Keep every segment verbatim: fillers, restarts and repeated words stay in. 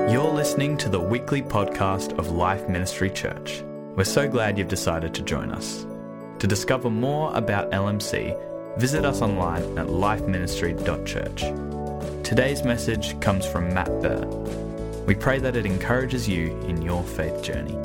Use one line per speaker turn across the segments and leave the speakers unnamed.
You're listening to the weekly podcast of Life Ministry Church. We're so glad you've decided to join us. To discover more about L M C, visit us online at life ministry dot church. Today's message comes from Matt Burr. We pray that it encourages you in your faith journey.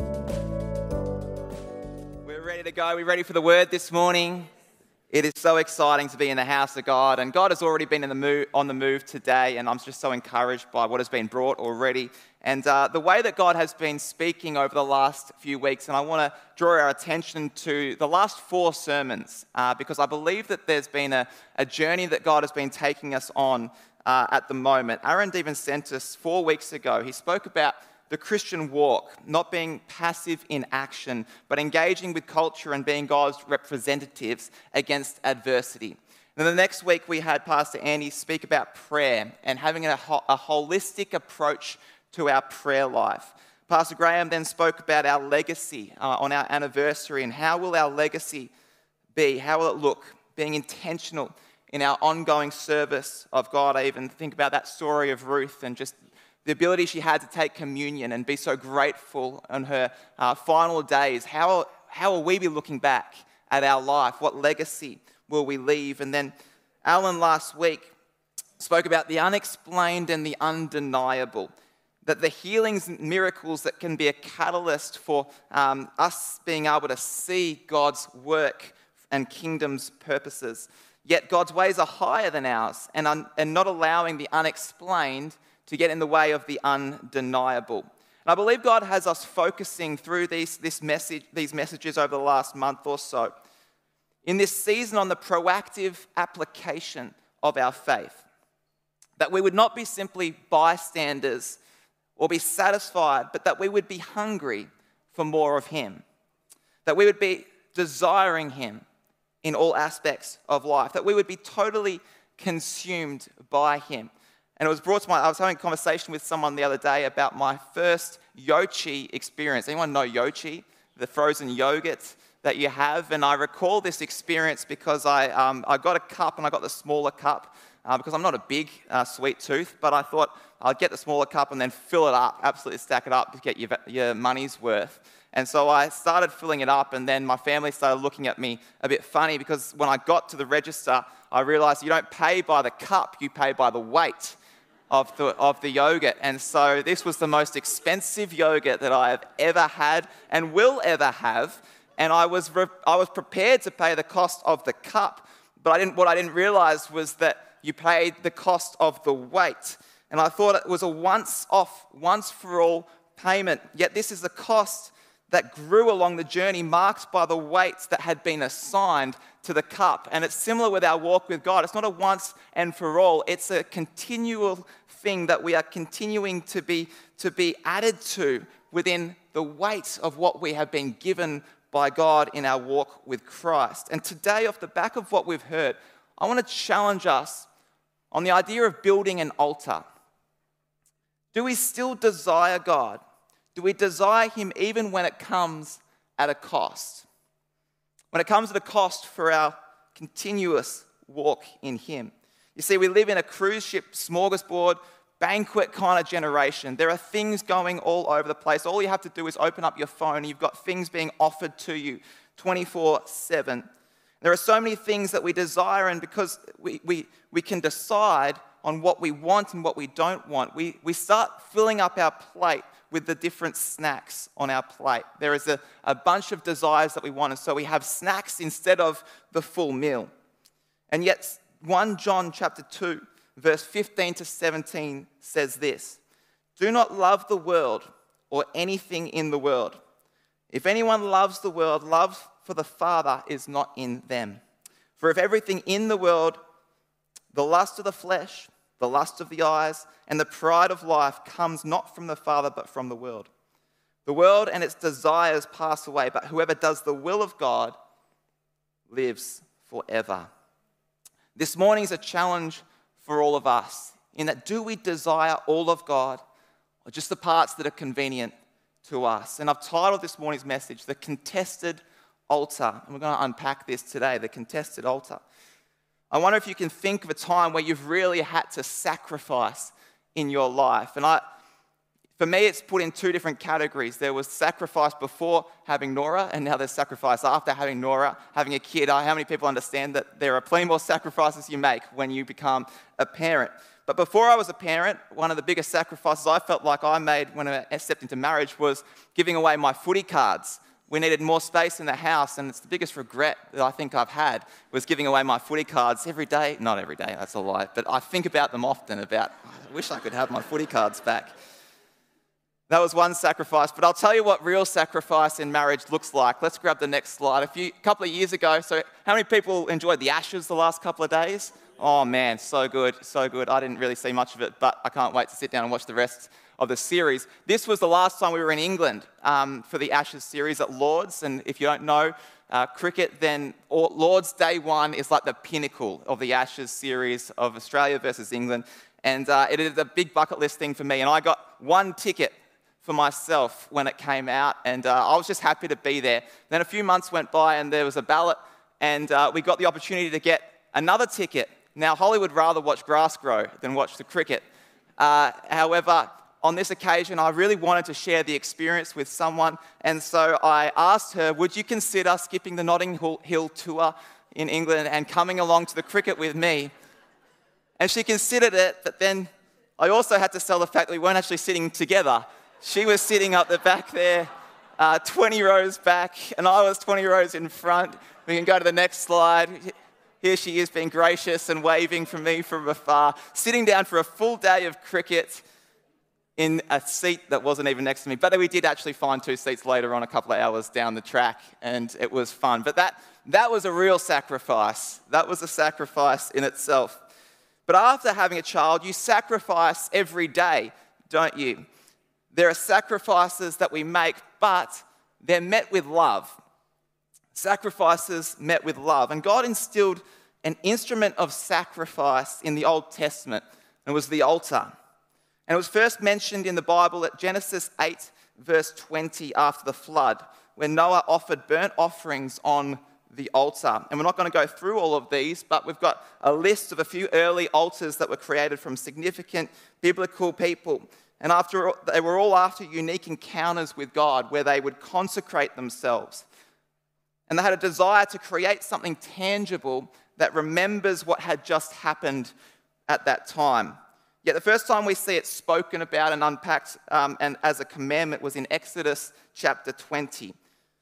We're ready to go. We're ready for the word this morning. It is so exciting to be in the house of God, and God has already been in the move, on the move today, and I'm just so encouraged by what has been brought already. And uh, the way that God has been speaking over the last few weeks, and I want to draw our attention to the last four sermons, uh, because I believe that there's been a, a journey that God has been taking us on uh, at the moment. Aaron even sent us four weeks ago. He spoke about the Christian walk, not being passive in action, but engaging with culture and being God's representatives against adversity. And then the next week we had Pastor Andy speak about prayer and having a, ho- a holistic approach to our prayer life. Pastor Graham then spoke about our legacy uh, on our anniversary and how will our legacy be, how will it look, being intentional in our ongoing service of God. I even think about that story of Ruth and just the ability she had to take communion and be so grateful on her uh, final days. How, how will we be looking back at our life? What legacy will we leave? And then Alan last week spoke about the unexplained and the undeniable, that the healings and miracles that can be a catalyst for um, us being able to see God's work and kingdom's purposes. Yet God's ways are higher than ours, and, un- and not allowing the unexplained to get in the way of the undeniable. And I believe God has us focusing through these, this message, these messages over the last month or so in this season on the proactive application of our faith. That we would not be simply bystanders or be satisfied, but that we would be hungry for more of Him. That we would be desiring Him in all aspects of life. That we would be totally consumed by Him. And it was brought to my, I was having a conversation with someone the other day about my first Yochi experience. Anyone know Yochi? The frozen yogurt that you have. And I recall this experience because I um, I got a cup and I got the smaller cup uh, because I'm not a big uh, sweet tooth, but I thought I'd get the smaller cup and then fill it up, absolutely stack it up to get your, your money's worth. And so I started filling it up, and then my family started looking at me a bit funny because when I got to the register, I realized you don't pay by the cup, you pay by the weight of the of the yogurt. And so this was the most expensive yogurt that I have ever had and will ever have. And I was re- I was prepared to pay the cost of the cup, but I didn't. What I didn't realize was that you paid the cost of the weight. And I thought it was a once-off, once-for-all payment. Yet this is the cost that grew along the journey, marked by the weights that had been assigned to the cup. And it's similar with our walk with God. It's not a once and for all. It's a continual thing that we are continuing to be, to be added to within the weight of what we have been given by God in our walk with Christ. And today, off the back of what we've heard, I want to challenge us on the idea of building an altar. Do we still desire God? Do we desire Him even when it comes at a cost? When it comes at a cost for our continuous walk in Him. You see, we live in a cruise ship, smorgasbord, banquet kind of generation. There are things going all over the place. All you have to do is open up your phone and you've got things being offered to you twenty-four seven. There are so many things that we desire, and because we, we, we can decide on what we want and what we don't want, we, we start filling up our plate with the different snacks on our plate. There is a, a bunch of desires that we want, and so we have snacks instead of the full meal. And yet, First John chapter two, verse fifteen to seventeen says this: "Do not love the world or anything in the world. If anyone loves the world, love for the Father is not in them. For if everything in the world, the lust of the flesh, the lust of the eyes, and the pride of life comes not from the Father but from the world. The world and its desires pass away, but whoever does the will of God lives forever." This morning is a challenge for all of us, in that do we desire all of God or just the parts that are convenient to us? And I've titled this morning's message, The Contested Altar. And we're going to unpack this today, the contested altar. I wonder if you can think of a time where you've really had to sacrifice in your life. And I, For me, it's put in two different categories. There was sacrifice before having Nora, and now there's sacrifice after having Nora, having a kid. How many people understand that there are plenty more sacrifices you make when you become a parent? But before I was a parent, one of the biggest sacrifices I felt like I made when I stepped into marriage was giving away my footy cards. We needed more space in the house, and it's the biggest regret that I think I've had was giving away my footy cards every day. Not every day, that's a lie, but I think about them often, about, I wish I could have my footy cards back. That was one sacrifice, but I'll tell you what real sacrifice in marriage looks like. Let's grab the next slide. A few, couple of years ago, so how many people enjoyed the Ashes the last couple of days? Oh man, so good, so good. I didn't really see much of it, but I can't wait to sit down and watch the rest of the series. This was the last time we were in England um, for the Ashes series at Lords, and if you don't know uh, cricket, then Lords Day One is like the pinnacle of the Ashes series of Australia versus England, and uh, it is a big bucket list thing for me, and I got one ticket for myself when it came out, and uh, I was just happy to be there. Then a few months went by and there was a ballot, and uh, we got the opportunity to get another ticket. Now, Holly would rather watch grass grow than watch the cricket. Uh, however, on this occasion, I really wanted to share the experience with someone, and so I asked her, would you consider skipping the Notting Hill tour in England and coming along to the cricket with me? And she considered it, but then I also had to sell the fact that we weren't actually sitting together. She was sitting up the back there, uh, twenty rows back, and I was twenty rows in front. We can go to the next slide. Here she is being gracious and waving from me from afar, sitting down for a full day of cricket in a seat that wasn't even next to me. But we did actually find two seats later on a couple of hours down the track, and it was fun. But that, that was a real sacrifice. That was a sacrifice in itself. But after having a child, you sacrifice every day, don't you? There are sacrifices that we make, but they're met with love. Sacrifices met with love. And God instilled an instrument of sacrifice in the Old Testament. It was the altar. And it was first mentioned in the Bible at Genesis eight, verse twenty, after the flood, where Noah offered burnt offerings on the altar. And we're not going to go through all of these, but we've got a list of a few early altars that were created from significant biblical people. And after they were all after unique encounters with God where they would consecrate themselves. And they had a desire to create something tangible that remembers what had just happened at that time. Yet the first time we see it spoken about and unpacked um, and as a commandment was in Exodus chapter twenty.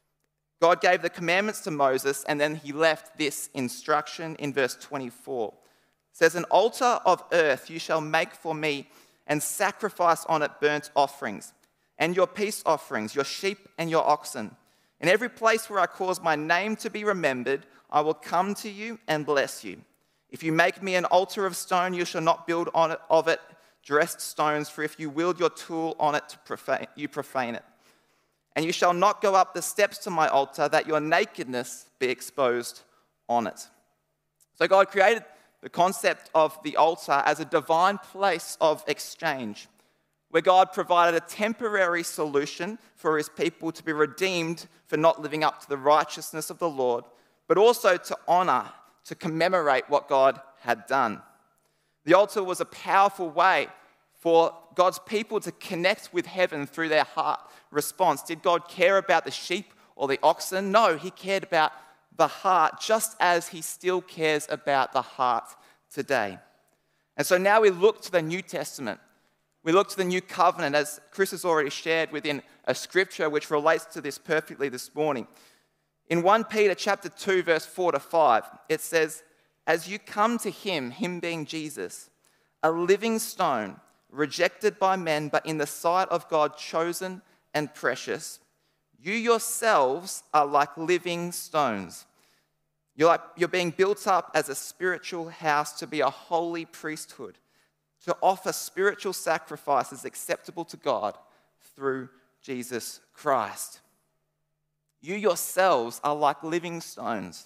God gave the commandments to Moses, and then he left this instruction in verse twenty-four. It says, "An altar of earth you shall make for me, and sacrifice on it burnt offerings, and your peace offerings, your sheep and your oxen. In every place where I cause my name to be remembered, I will come to you and bless you. If you make me an altar of stone, you shall not build on it of it dressed stones, for if you wield your tool on it, to profane, you profane it. And you shall not go up the steps to my altar, that your nakedness be exposed on it." So God created the concept of the altar as a divine place of exchange, where God provided a temporary solution for his people to be redeemed for not living up to the righteousness of the Lord, but also to honor, to commemorate what God had done. The altar was a powerful way for God's people to connect with heaven through their heart response. Did God care about the sheep or the oxen? No, he cared about the heart, just as he still cares about the heart today. And so now we look to the New Testament. We look to the New Covenant, as Chris has already shared within a scripture which relates to this perfectly this morning. In First Peter chapter two, verse four to five, it says, "As you come to him, him being Jesus, a living stone, rejected by men, but in the sight of God chosen and precious, you yourselves are like living stones. You're, like, you're being built up as a spiritual house to be a holy priesthood, to offer spiritual sacrifices acceptable to God through Jesus Christ." You yourselves are like living stones,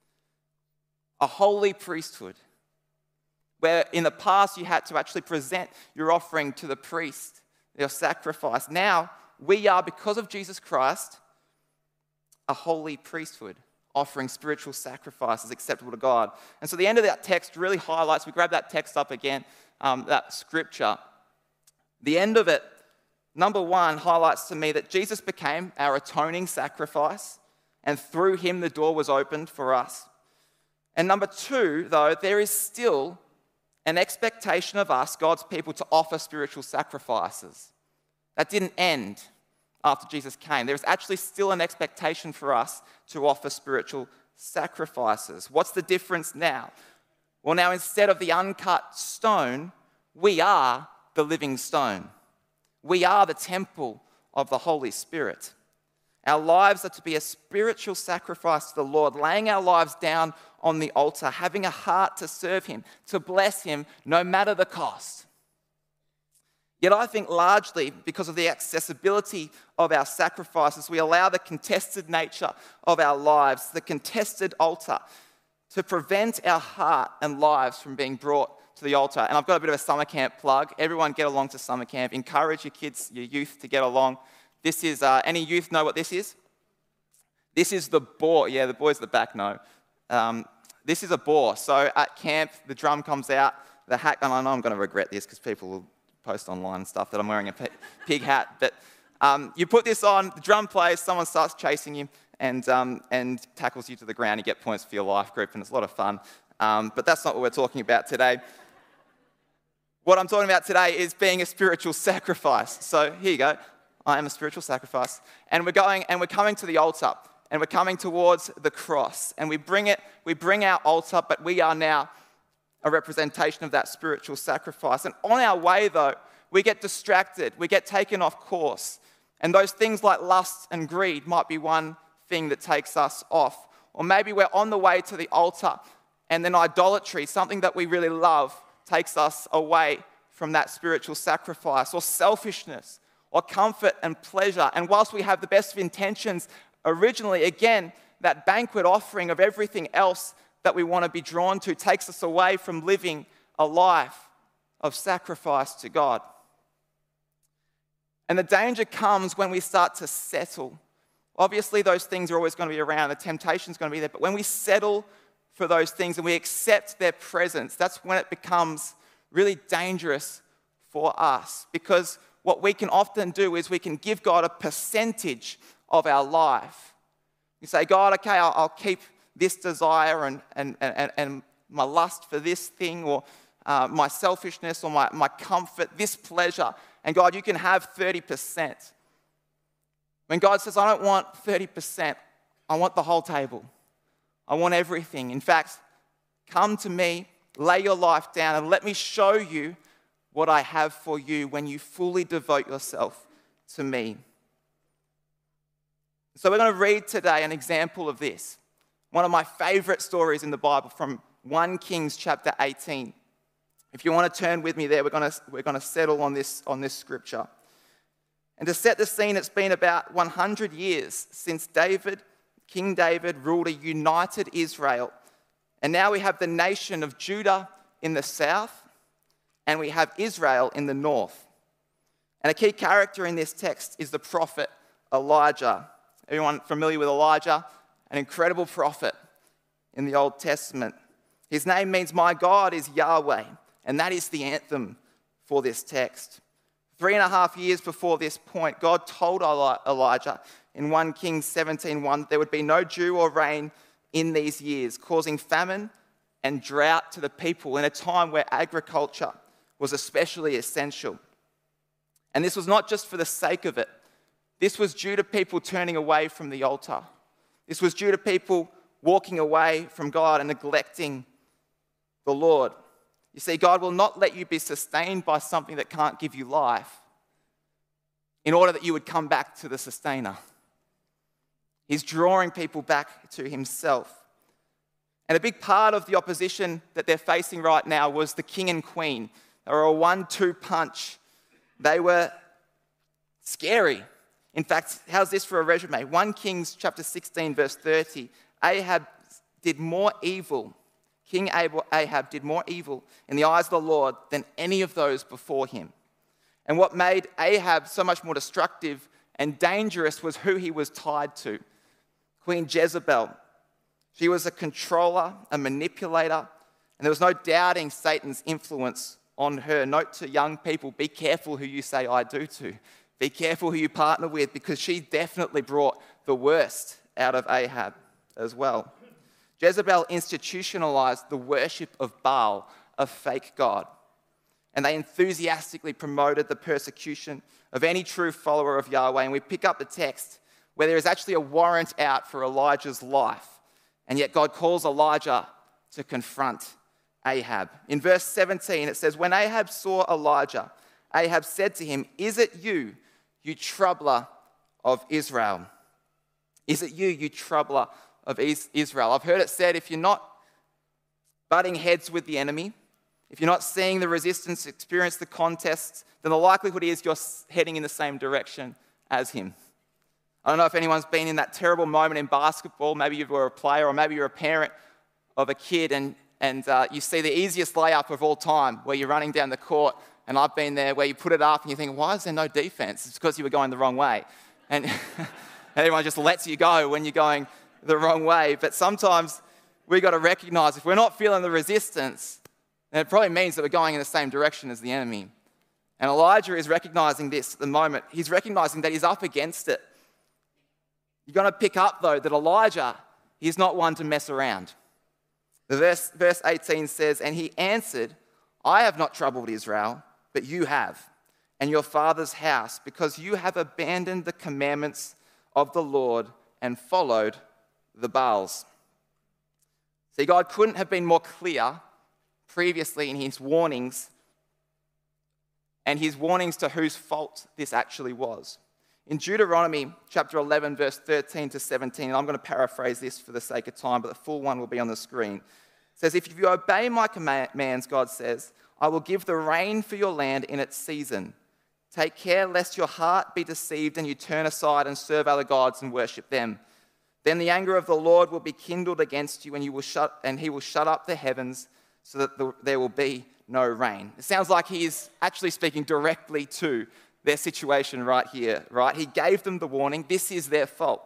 a holy priesthood, where in the past you had to actually present your offering to the priest, your sacrifice. Now we are, because of Jesus Christ, a holy priesthood, offering spiritual sacrifices acceptable to God. And so the end of that text really highlights, we grab that text up again, um, that scripture. The end of it Number one highlights to me that Jesus became our atoning sacrifice, and through him the door was opened for us. And number two, though, there is still an expectation of us, God's people, to offer spiritual sacrifices. That didn't end after Jesus came. There's actually still an expectation for us to offer spiritual sacrifices. What's the difference now? Well, now instead of the uncut stone, we are the living stone. We are the temple of the Holy Spirit. Our lives are to be a spiritual sacrifice to the Lord, laying our lives down on the altar, having a heart to serve him, to bless him, no matter the cost. Yet I think largely because of the accessibility of our sacrifices, we allow the contested nature of our lives, the contested altar, to prevent our heart and lives from being brought to the altar. And I've got a bit of a summer camp plug. Everyone get along to summer camp. Encourage your kids, your youth to get along. This is, uh, any youth know what this is? This is the boar. Yeah, the boys at the back know. Um, this is a boar. So at camp, the drum comes out, the hat, and I know I'm going to regret this because people will post online and stuff that I'm wearing a pig hat. But um, you put this on, the drum plays, someone starts chasing you and, um, and tackles you to the ground. You get points for your life group, and it's a lot of fun. Um, but that's not what we're talking about today. What I'm talking about today is being a spiritual sacrifice. So here you go. I am a spiritual sacrifice. And we're going and we're coming to the altar, and we're coming towards the cross. And we bring it, we bring our altar, but we are now a representation of that spiritual sacrifice. And on our way, though, we get distracted, we get taken off course. And those things like lust and greed might be one thing that takes us off. Or maybe we're on the way to the altar, and then idolatry, something that we really love, takes us away from that spiritual sacrifice. Or selfishness, or comfort and pleasure. And whilst we have the best of intentions originally, again, that banquet offering of everything else that we want to be drawn to takes us away from living a life of sacrifice to God. And the danger comes when we start to settle. Obviously, those things are always going to be around. The temptation's going to be there. But when we settle for those things and we accept their presence, that's when it becomes really dangerous for us. Because what we can often do is we can give God a percentage of our life. You say, God, okay, I'll, I'll keep this desire and, and, and, and my lust for this thing, or uh, my selfishness, or my, my comfort, this pleasure. And God, you can have thirty percent. When God says, I don't want thirty percent, I want the whole table. I want everything. In fact, come to me, lay your life down, and let me show you what I have for you when you fully devote yourself to me. So we're going to read today an example of this. One of my favorite stories in the Bible from First Kings chapter eighteen. If you want to turn with me there, we're going to, we're going to settle on this, on this scripture. And to set the scene, it's been about one hundred years since David, King David, ruled a united Israel. And now we have the nation of Judah in the south, and we have Israel in the north. And a key character in this text is the prophet Elijah. Everyone familiar with Elijah? An incredible prophet in the Old Testament. His name means my God is Yahweh, and that is the anthem for this text. Three and a half years before this point, God told Elijah in First Kings seventeen one that there would be no dew or rain in these years, causing famine and drought to the people in a time where agriculture was especially essential. And this was not just for the sake of it. This was due to people turning away from the altar. This was due to people walking away from God and neglecting the Lord. You see, God will not let you be sustained by something that can't give you life in order that you would come back to the sustainer. He's drawing people back to himself. And a big part of the opposition that they're facing right now was the king and queen. They were a one two punch. They were scary. In fact, how's this for a resume? First Kings chapter sixteen, verse thirty. Ahab did more evil, King Ahab did more evil in the eyes of the Lord than any of those before him. And what made Ahab so much more destructive and dangerous was who he was tied to. Queen Jezebel. She was a controller, a manipulator, and there was no doubting Satan's influence on her. Note to young people, be careful who you say I do to, Be careful who you partner with, because she definitely brought the worst out of Ahab as well. Jezebel institutionalized the worship of Baal, a fake god, and they enthusiastically promoted the persecution of any true follower of Yahweh. And we pick up the text where there is actually a warrant out for Elijah's life, and yet God calls Elijah to confront Ahab. In verse seventeen, it says, "When Ahab saw Elijah, Ahab said to him, 'Is it you, you troubler of Israel?'" Is it you, you troubler of Israel? I've heard it said, if you're not butting heads with the enemy, if you're not seeing the resistance, experience the contests, then the likelihood is you're heading in the same direction as him. I don't know if anyone's been in that terrible moment in basketball. Maybe you were a player, or maybe you're a parent of a kid, and, and uh, you see the easiest layup of all time where you're running down the court, and I've been there where you put it up and you think, why is there no defense? It's because you were going the wrong way. And everyone just lets you go when you're going the wrong way. But sometimes we've got to recognize if we're not feeling the resistance, then it probably means that we're going in the same direction as the enemy. And Elijah is recognizing this at the moment. He's recognizing that he's up against it. You're going to pick up, though, that Elijah, he's not one to mess around. The verse, verse eighteen says, "And he answered, 'I have not troubled Israel, but you have, and your father's house, because you have abandoned the commandments of the Lord and followed the Baals.'" See, God couldn't have been more clear previously in his warnings, and his warnings to whose fault this actually was. In Deuteronomy chapter eleven, verse thirteen to seventeen, and I'm going to paraphrase this for the sake of time, but the full one will be on the screen. It says, "If you obey my commands," God says, "I will give the rain for your land in its season. Take care lest your heart be deceived and you turn aside and serve other gods and worship them. Then the anger of the Lord will be kindled against you, and you will shut and he will shut up the heavens so that the, there will be no rain." It sounds like he is actually speaking directly to their situation right here, right? He gave them the warning. This is their fault.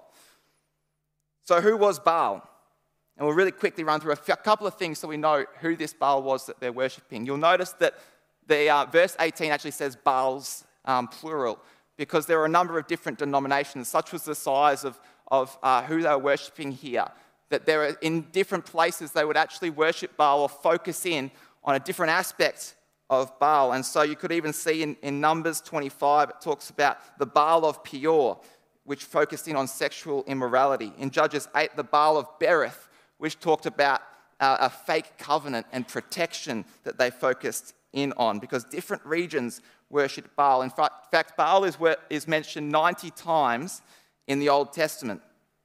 So who was Baal? And we'll really quickly run through a couple of things so we know who this Baal was that they're worshipping. You'll notice that the uh, verse eighteen actually says Baals, um, plural, because there are a number of different denominations. Such was the size of, of uh, who they were worshipping here, that there are in different places they would actually worship Baal or focus in on a different aspect of Baal. And so you could even see in, in Numbers twenty-five, it talks about the Baal of Peor, which focused in on sexual immorality. In Judges eight, the Baal of Berith, which talked about uh, a fake covenant and protection that they focused in on, because different regions worship Baal. In fact, Baal is, is mentioned ninety times in the Old Testament.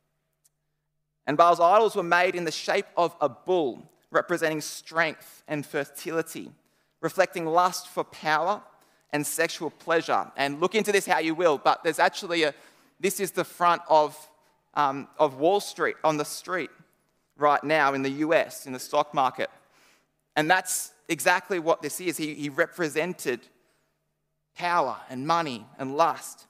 And Baal's idols were made in the shape of a bull, representing strength and fertility, reflecting lust for power and sexual pleasure. And look into this how you will, but there's actually a, this is the front of, um, of Wall Street, on the street right now in the U S, in the stock market. And that's exactly what this is. He, he represented power and money and lust.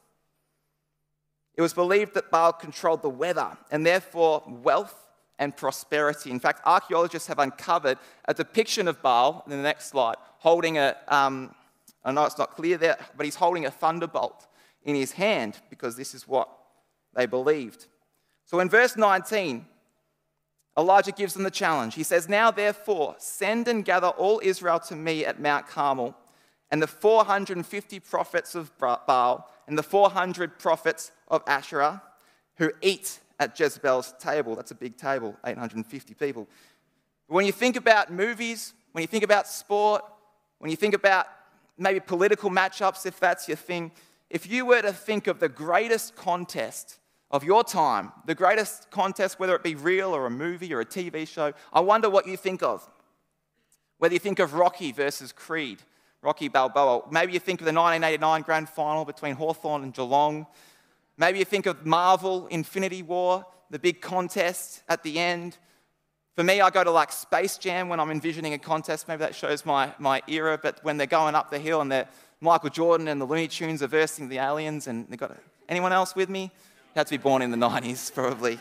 It was believed that Baal controlled the weather and therefore wealth and prosperity. In fact, archaeologists have uncovered a depiction of Baal, in the next slide, holding a, um, I know it's not clear there, but he's holding a thunderbolt in his hand, because this is what they believed. So in verse nineteen, Elijah gives them the challenge. He says, "Now therefore, send and gather all Israel to me at Mount Carmel, and the four hundred fifty prophets of Baal and the four hundred prophets of Asherah who eat at Jezebel's table." That's a big table, eight hundred fifty people. When you think about movies, when you think about sport, when you think about maybe political matchups, if that's your thing, if you were to think of the greatest contest of your time, the greatest contest, whether it be real or a movie or a T V show, I wonder what you think of. Whether you think of Rocky versus Creed, Rocky Balboa. Maybe you think of the nineteen eighty-nine grand final between Hawthorn and Geelong. Maybe you think of Marvel, Infinity War, the big contest at the end. For me, I go to like Space Jam when I'm envisioning a contest. Maybe that shows my, my era, but when they're going up the hill and they're Michael Jordan and the Looney Tunes are versing the aliens, and they've got anyone else with me? You had to be born in the nineties, probably.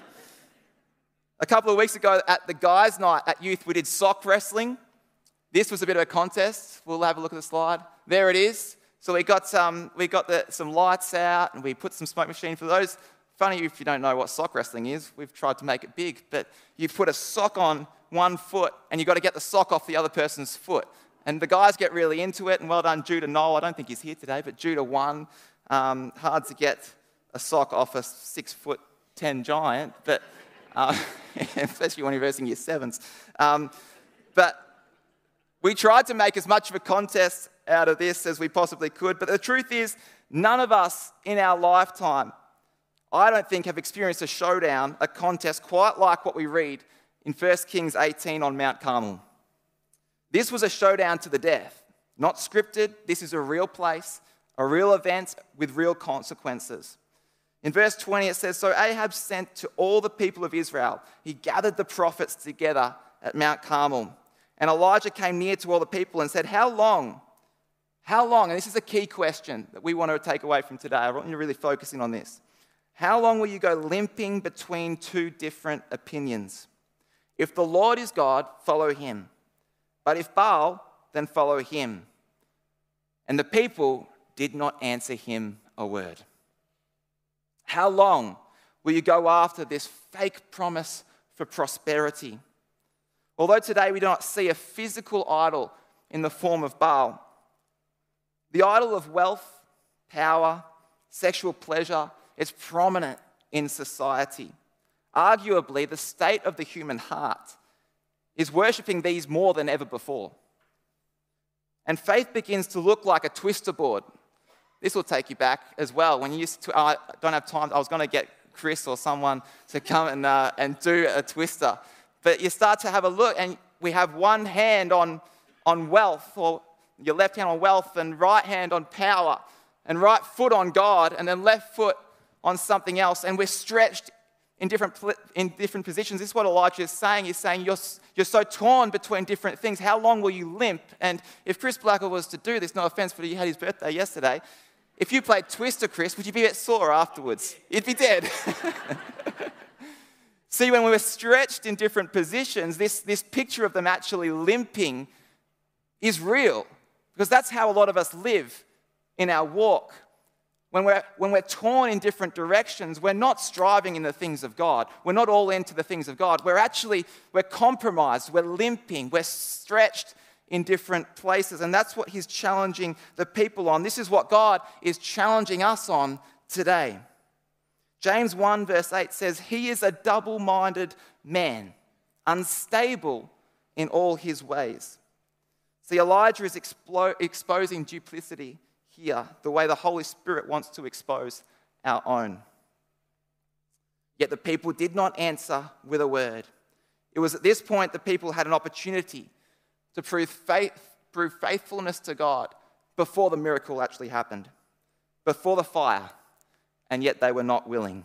A couple of weeks ago at the guys' night at youth, we did sock wrestling. This was a bit of a contest. We'll have a look at the slide. There it is. So we got, um, we got the, some lights out and we put some smoke machine. For those, funny if you don't know what sock wrestling is, we've tried to make it big, but you put a sock on one foot and you've got to get the sock off the other person's foot. And the guys get really into it, and well done, Judah Noel. I don't think he's here today, but Judah won. Um, hard to get a sock off a six foot ten giant, but uh, especially when you're versing year sevens. Um, but we tried to make as much of a contest out of this as we possibly could, but the truth is, none of us in our lifetime, I don't think, have experienced a showdown, a contest quite like what we read in First Kings eighteen on Mount Carmel. This was a showdown to the death, not scripted. This is a real place, a real event with real consequences. In verse twenty, it says, "So Ahab sent to all the people of Israel. He gathered the prophets together at Mount Carmel. And Elijah came near to all the people and said, 'How long? How long?'" And this is a key question that we want to take away from today. I want you to really focus in on this. "How long will you go limping between two different opinions? If the Lord is God, follow him. But if Baal, then follow him." And the people did not answer him a word. How long will you go after this fake promise for prosperity? Although today we do not see a physical idol in the form of Baal, the idol of wealth, power, sexual pleasure is prominent in society. Arguably, the state of the human heart is worshipping these more than ever before. And faith begins to look like a twister board. This will take you back as well. When you used to, I don't have time, I was going to get Chris or someone to come and, uh, and do a twister. But you start to have a look, and we have one hand on, on wealth, or your left hand on wealth, and right hand on power, and right foot on God, and then left foot on something else. And we're stretched in different, in different positions. This is what Elijah is saying. He's saying, you're, you're so torn between different things. How long will you limp? And if Chris Blacker was to do this, no offense, but he had his birthday yesterday, if you played Twister, Chris, would you be a bit sore afterwards? You'd be dead. See, when we were stretched in different positions, this, this picture of them actually limping is real, because that's how a lot of us live in our walk. When we're, when we're torn in different directions, we're not striving in the things of God. We're not all into the things of God. We're actually, we're compromised, we're limping, we're stretched in different places. And that's what he's challenging the people on. This is what God is challenging us on today. James one verse eight says, "He is a double-minded man, unstable in all his ways." See, Elijah is explo- exposing duplicity here, the way the Holy Spirit wants to expose our own. Yet the people did not answer with a word. It was at this point the people had an opportunity to prove faith, prove faithfulness to God before the miracle actually happened, before the fire, and yet they were not willing.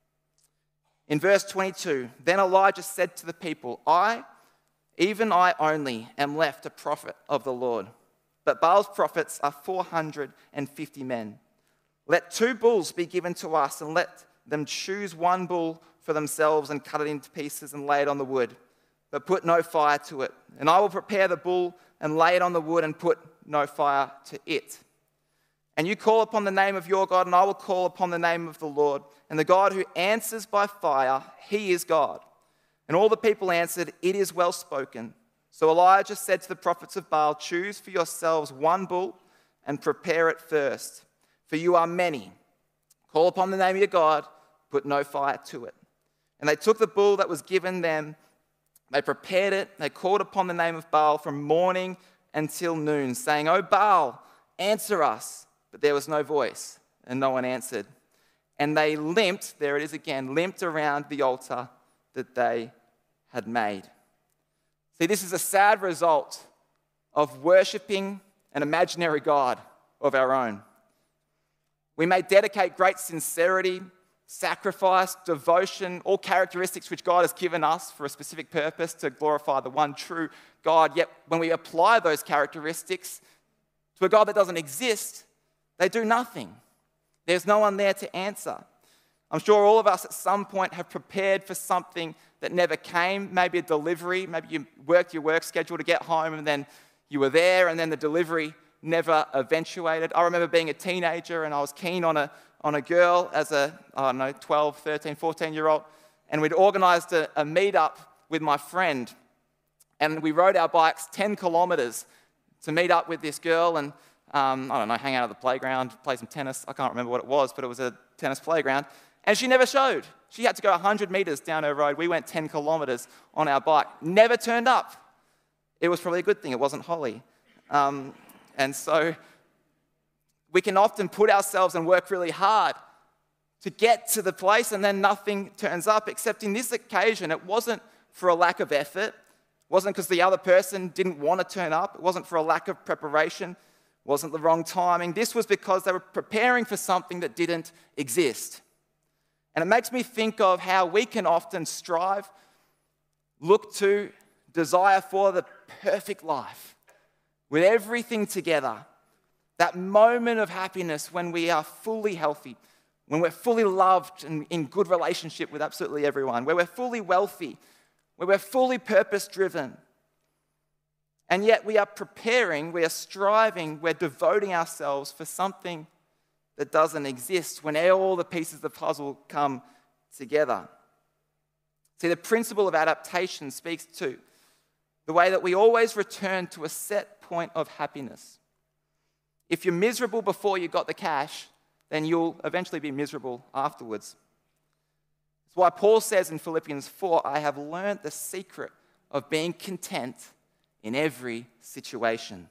In verse twenty-two, then Elijah said to the people, "I, even I only, am left a prophet of the Lord. But Baal's prophets are four hundred fifty men. Let two bulls be given to us, and let them choose one bull for themselves and cut it into pieces and lay it on the wood, but put no fire to it. And I will prepare the bull and lay it on the wood and put no fire to it. And you call upon the name of your God, and I will call upon the name of the Lord. And the God who answers by fire, he is God." And all the people answered, "It is well spoken." So Elijah said to the prophets of Baal, "Choose for yourselves one bull and prepare it first, for you are many. Call upon the name of your God, put no fire to it." And they took the bull that was given them, they prepared it, they called upon the name of Baal from morning until noon, saying, "O Baal, answer us." But there was no voice, and no one answered. And they limped, there it is again, limped around the altar that they had made. See, this is a sad result of worshipping an imaginary God of our own. We may dedicate great sincerity, sacrifice, devotion, all characteristics which God has given us for a specific purpose to glorify the one true God. Yet when we apply those characteristics to a God that doesn't exist, they do nothing. There's no one there to answer. I'm sure all of us at some point have prepared for something that never came, maybe a delivery, maybe you worked your work schedule to get home and then you were there and then the delivery never eventuated. I remember being a teenager and I was keen on a, on a girl as a, I don't know, twelve, thirteen, fourteen-year-old. And we'd organised a, a meet-up with my friend. And we rode our bikes ten kilometres to meet up with this girl and, um, I don't know, hang out at the playground, play some tennis. I can't remember what it was, but it was a tennis playground. And she never showed. She had to go one hundred metres down her road. We went ten kilometres on our bike. Never turned up. It was probably a good thing. It wasn't Holly. Um, and so we can often put ourselves and work really hard to get to the place and then nothing turns up, except in this occasion, it wasn't for a lack of effort. It wasn't because the other person didn't want to turn up. It wasn't for a lack of preparation. It wasn't the wrong timing. This was because they were preparing for something that didn't exist. And it makes me think of how we can often strive, look to, desire for the perfect life with everything together. That moment of happiness when we are fully healthy, when we're fully loved and in good relationship with absolutely everyone, where we're fully wealthy, where we're fully purpose-driven. And yet we are preparing, we are striving, we're devoting ourselves for something that doesn't exist when all the pieces of the puzzle come together. See, the principle of adaptation speaks to the way that we always return to a set point of happiness. If you're miserable before you got the cash, then you'll eventually be miserable afterwards. That's why Paul says in Philippians four, I have learned the secret of being content in every situation.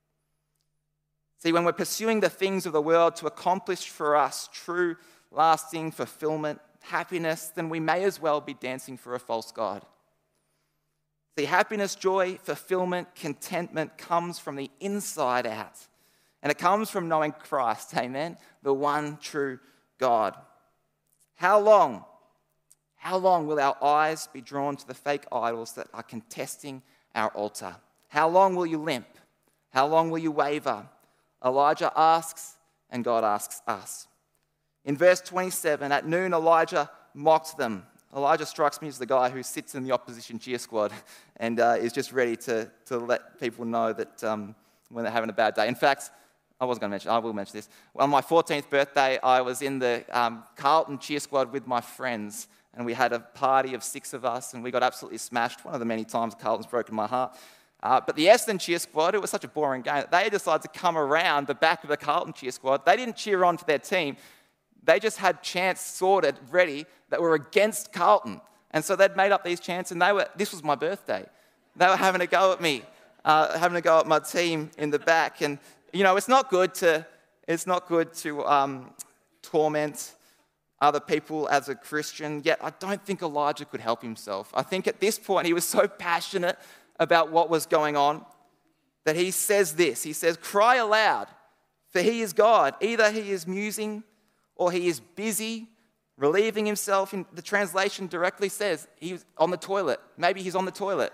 See, when we're pursuing the things of the world to accomplish for us true, lasting fulfillment, happiness, then we may as well be dancing for a false god. See, happiness, joy, fulfillment, contentment comes from the inside out. And it comes from knowing Christ, amen, the one true God. How long, how long will our eyes be drawn to the fake idols that are contesting our altar? How long will you limp? How long will you waver? Elijah asks, and God asks us. In verse twenty-seven, at noon, Elijah mocked them. Elijah strikes me as the guy who sits in the opposition cheer squad and uh, is just ready to, to let people know that um, when they're having a bad day. In fact, I was going to mention, I will mention this. On my fourteenth birthday, I was in the um, Carlton cheer squad with my friends, and we had a party of six of us, and we got absolutely smashed. One of the many times Carlton's broken my heart. Uh, but the Essendon cheer squad, it was such a boring game. They decided to come around the back of the Carlton cheer squad. They didn't cheer on for their team. They just had chants sorted, ready, that were against Carlton. And so they'd made up these chants, and they were. This was my birthday. They were having a go at me, uh, having a go at my team in the back. And you know, it's not good to. It's not good to um, torment other people as a Christian. Yet I don't think Elijah could help himself. I think at this point he was so passionate about what was going on that he says this. He says, "Cry aloud, for he is God. Either he is musing, or he is busy." Relieving himself. In the translation directly says he's on the toilet. Maybe he's on the toilet.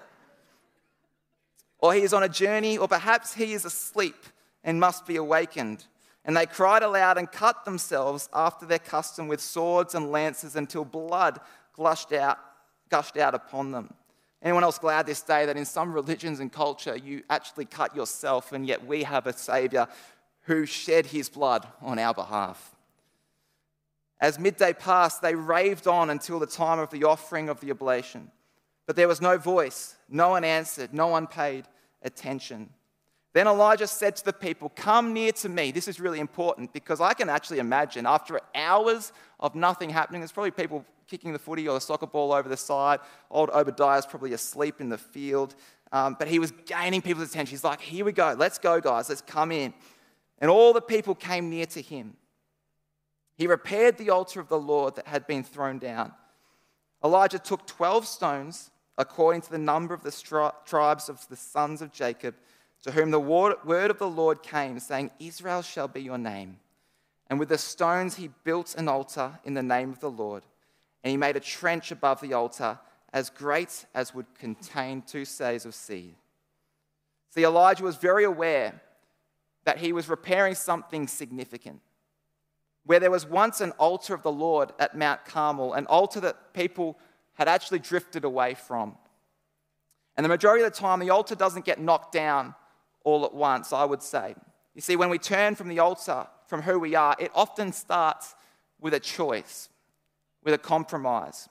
Or he is on a journey, or perhaps he is asleep and must be awakened. And they cried aloud and cut themselves after their custom with swords and lances until blood gushed out, gushed out upon them. Anyone else glad this day that in some religions and culture you actually cut yourself, and yet we have a Saviour who shed his blood on our behalf? As midday passed, they raved on until the time of the offering of the oblation. But there was no voice, no one answered, no one paid attention. Then Elijah said to the people, "Come near to me." This is really important because I can actually imagine after hours of nothing happening, there's probably people kicking the footy or the soccer ball over the side. Old Obadiah's probably asleep in the field. Um, but he was gaining people's attention. He's like, "Here we go. Let's go, guys. Let's come in." And all the people came near to him. He repaired the altar of the Lord that had been thrown down. Elijah took twelve stones, according to the number of the stri- tribes of the sons of Jacob, to whom the word of the Lord came, saying, "Israel shall be your name." And with the stones he built an altar in the name of the Lord. And he made a trench above the altar, as great as would contain two seahs of seed. See, Elijah was very aware that he was repairing something significant. Where there was once an altar of the Lord at Mount Carmel, an altar that people had actually drifted away from. And the majority of the time, the altar doesn't get knocked down all at once, I would say. You see, when we turn from the altar, from who we are, it often starts with a choice, with a compromise,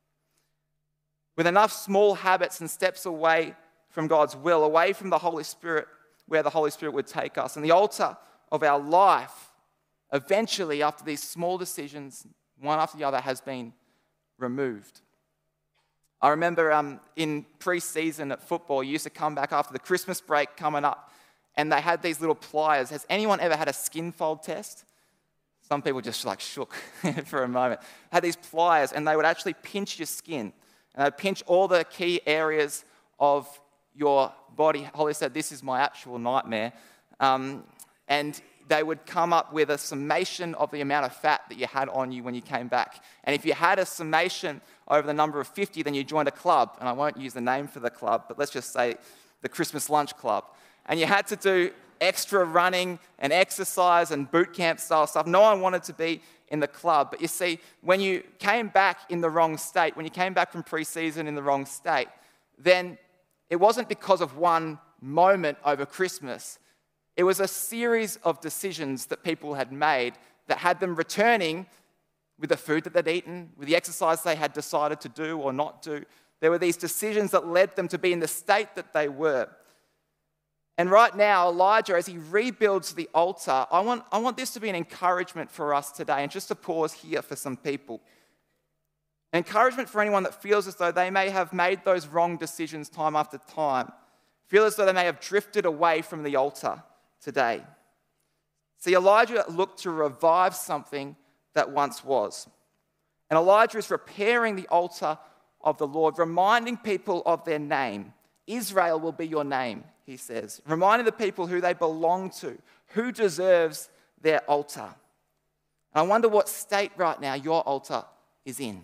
with enough small habits and steps away from God's will, away from the Holy Spirit, where the Holy Spirit would take us. And the altar of our life, eventually, after these small decisions, one after the other, has been removed. I remember um, in pre-season at football, you used to come back after the Christmas break coming up, and they had these little pliers. Has anyone ever had a skin fold test? Some people just like shook for a moment. Had these pliers, and they would actually pinch your skin, and they'd pinch all the key areas of your body. Holly said, "This is my actual nightmare." Um, and they would come up with a summation of the amount of fat that you had on you when you came back. And if you had a summation over the number of fifty, then you joined a club. And I won't use the name for the club, but let's just say the Christmas Lunch Club. And you had to do extra running and exercise and boot camp style stuff. No one wanted to be in the club. But you see, when you came back in the wrong state, when you came back from pre-season in the wrong state, then it wasn't because of one moment over Christmas. It was a series of decisions that people had made that had them returning with the food that they'd eaten, with the exercise they had decided to do or not do. There were these decisions that led them to be in the state that they were. And right now, Elijah, as he rebuilds the altar, I want, I want this to be an encouragement for us today, and just to pause here for some people. An encouragement for anyone that feels as though they may have made those wrong decisions time after time, feel as though they may have drifted away from the altar today. See, Elijah looked to revive something that once was. And Elijah is repairing the altar of the Lord, reminding people of their name. Israel will be your name, he says, reminding the people who they belong to, who deserves their altar. And I wonder what state right now your altar is in.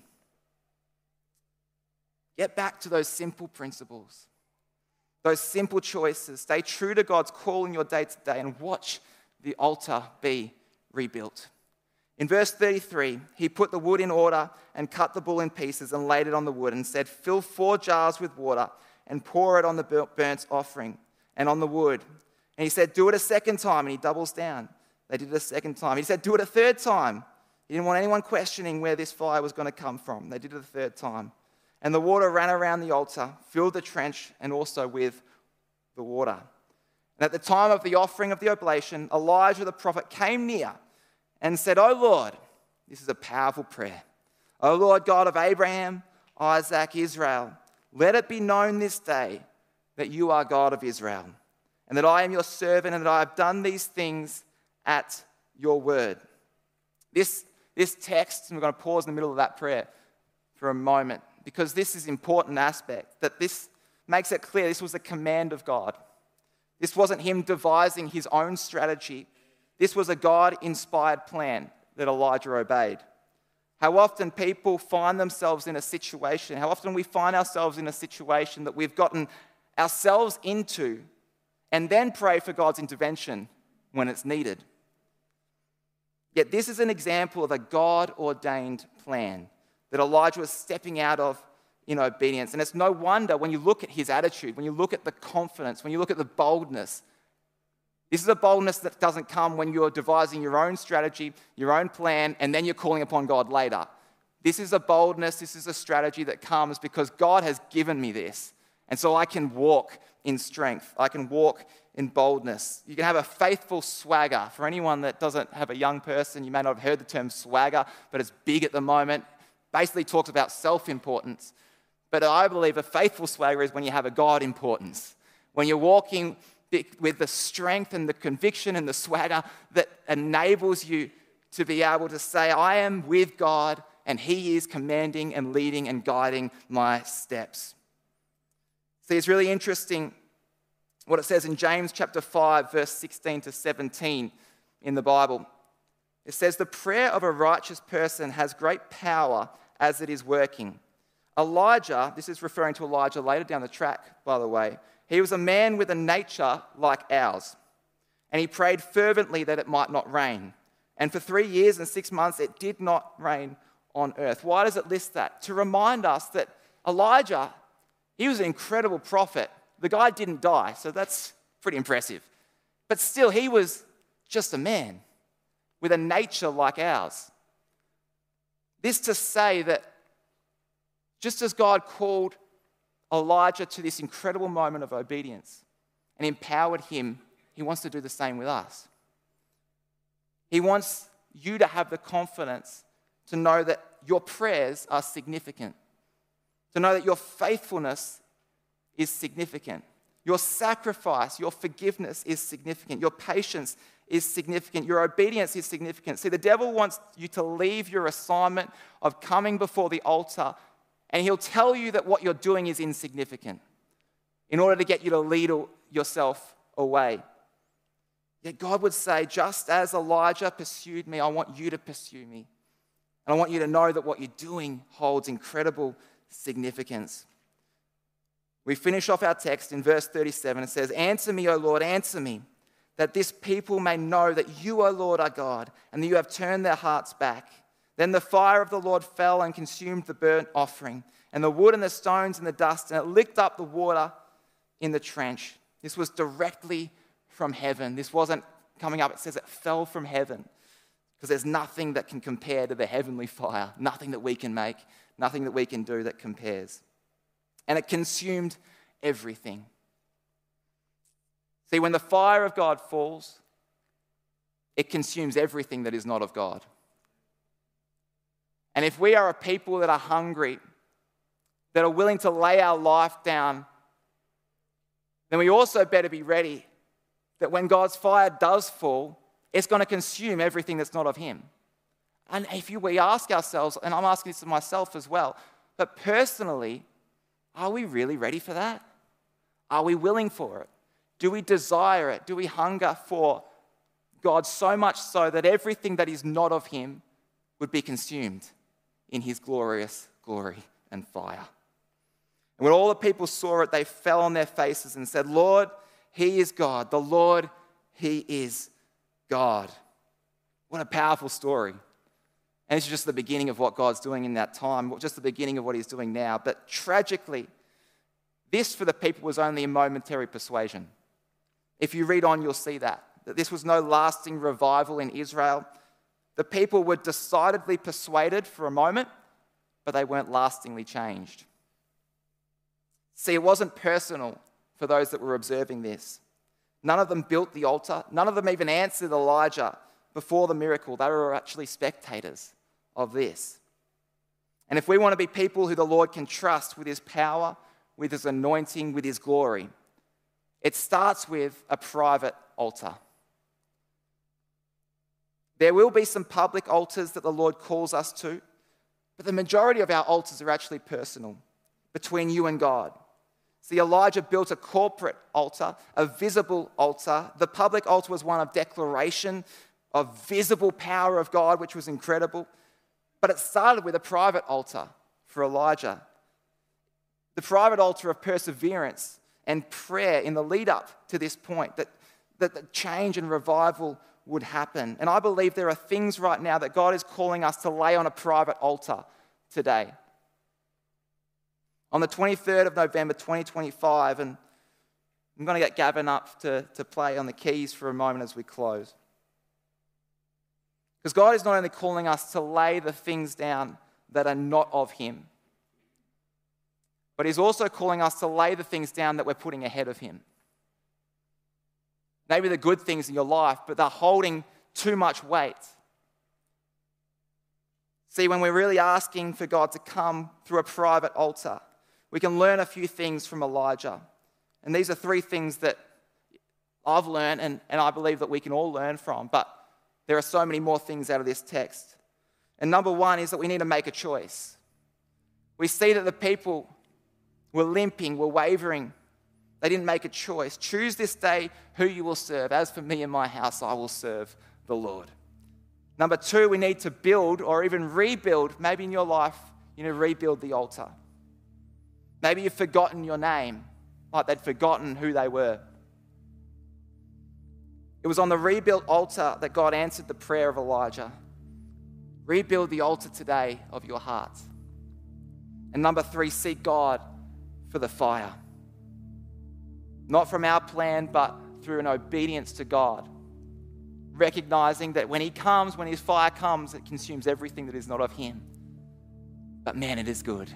Get back to those simple principles, those simple choices. Stay true to God's call in your day to day and watch the altar be rebuilt. In verse thirty-three, he put the wood in order and cut the bull in pieces and laid it on the wood and said, "Fill four jars with water and pour it on the burnt offering and on the wood." And he said, "Do it a second time." And he doubles down. They did it a second time. He said, "Do it a third time." He didn't want anyone questioning where this fire was going to come from. They did it a third time. And the water ran around the altar, filled the trench, and also with the water. And at the time of the offering of the oblation, Elijah the prophet came near and said, "O Lord," this is a powerful prayer, "O Lord God of Abraham, Isaac, Israel, let it be known this day that you are God of Israel, and that I am your servant, and that I have done these things at your word." This, this text, and we're going to pause in the middle of that prayer for a moment, because this is an important aspect, that this makes it clear this was a command of God. This wasn't him devising his own strategy. This was a God-inspired plan that Elijah obeyed. How often people find themselves in a situation, how often we find ourselves in a situation that we've gotten ourselves into and then pray for God's intervention when it's needed. Yet this is an example of a God-ordained plan that Elijah was stepping out of in obedience. And it's no wonder when you look at his attitude, when you look at the confidence, when you look at the boldness. This is a boldness that doesn't come when you're devising your own strategy, your own plan, and then you're calling upon God later. This is a boldness, this is a strategy that comes because God has given me this. And so I can walk in strength. I can walk in boldness. You can have a faithful swagger. For anyone that doesn't have a young person, you may not have heard the term swagger, but it's big at the moment. Basically talks about self-importance. But I believe a faithful swagger is when you have a God importance. When you're walking with the strength and the conviction and the swagger that enables you to be able to say, I am with God and he is commanding and leading and guiding my steps. See, it's really interesting what it says in James chapter five, verse sixteen to seventeen in the Bible. It says, "The prayer of a righteous person has great power as it is working." Elijah, this is referring to Elijah later down the track, by the way, he was a man with a nature like ours, and he prayed fervently that it might not rain. And for three years and six months, it did not rain on earth. Why does it list that? To remind us that Elijah, he was an incredible prophet. The guy didn't die, so that's pretty impressive. But still, he was just a man with a nature like ours. This to say that just as God called Elijah to this incredible moment of obedience and empowered him, he wants to do the same with us. He wants you to have the confidence to know that your prayers are significant, to know that your faithfulness is significant, your sacrifice, your forgiveness is significant, your patience is significant, your obedience is significant. See, the devil wants you to leave your assignment of coming before the altar, and he'll tell you that what you're doing is insignificant in order to get you to lead yourself away. Yet God would say, just as Elijah pursued me, I want you to pursue me. And I want you to know that what you're doing holds incredible significance. We finish off our text in verse thirty-seven. It says, "Answer me, O Lord, answer me, that this people may know that you, O Lord, are God, and that you have turned their hearts back." Then the fire of the Lord fell and consumed the burnt offering, and the wood and the stones and the dust, and it licked up the water in the trench. This was directly from heaven. This wasn't coming up. It says it fell from heaven, because there's nothing that can compare to the heavenly fire, nothing that we can make, nothing that we can do that compares. And it consumed everything. See, when the fire of God falls, it consumes everything that is not of God. And if we are a people that are hungry, that are willing to lay our life down, then we also better be ready that when God's fire does fall, it's going to consume everything that's not of him. And if you, we ask ourselves, and I'm asking this of myself as well, but personally, are we really ready for that? Are we willing for it? Do we desire it? Do we hunger for God so much so that everything that is not of him would be consumed in his glorious glory and fire? And when all the people saw it, they fell on their faces and said, "Lord, he is God. The Lord, he is God." What a powerful story. And it's just the beginning of what God's doing in that time, just the beginning of what he's doing now. But tragically, this for the people was only a momentary persuasion. If you read on, you'll see that, that this was no lasting revival in Israel. The people were decidedly persuaded for a moment, but they weren't lastingly changed. See, it wasn't personal for those that were observing this. None of them built the altar. None of them even answered Elijah before the miracle. They were actually spectators of this. And if we want to be people who the Lord can trust with his power, with his anointing, with his glory, it starts with a private altar. There will be some public altars that the Lord calls us to, but the majority of our altars are actually personal, between you and God. See, Elijah built a corporate altar, a visible altar. The public altar was one of declaration, of visible power of God, which was incredible. But it started with a private altar for Elijah. The private altar of perseverance and prayer in the lead up to this point, that, that the change and revival would happen. And I believe there are things right now that God is calling us to lay on a private altar today. On the twenty-third of November twenty twenty-five, and I'm going to get Gavin up to, to play on the keys for a moment as we close. Because God is not only calling us to lay the things down that are not of him, but he's also calling us to lay the things down that we're putting ahead of him. Maybe the good things in your life, but they're holding too much weight. See, when we're really asking for God to come through a private altar, we can learn a few things from Elijah. And these are three things that I've learned, and, and I believe that we can all learn from, but there are so many more things out of this text. And number one is that we need to make a choice. We see that the people were limping, were wavering. They didn't make a choice. Choose this day who you will serve. As for me and my house, I will serve the Lord. Number two, we need to build or even rebuild. Maybe in your life, you need to rebuild the altar. Maybe you've forgotten your name, like they'd forgotten who they were. It was on the rebuilt altar that God answered the prayer of Elijah. Rebuild the altar today of your heart. And number three, seek God for the fire. Not from our plan, but through an obedience to God. recognizing that when he comes, when his fire comes, it consumes everything that is not of him. But man, it is good.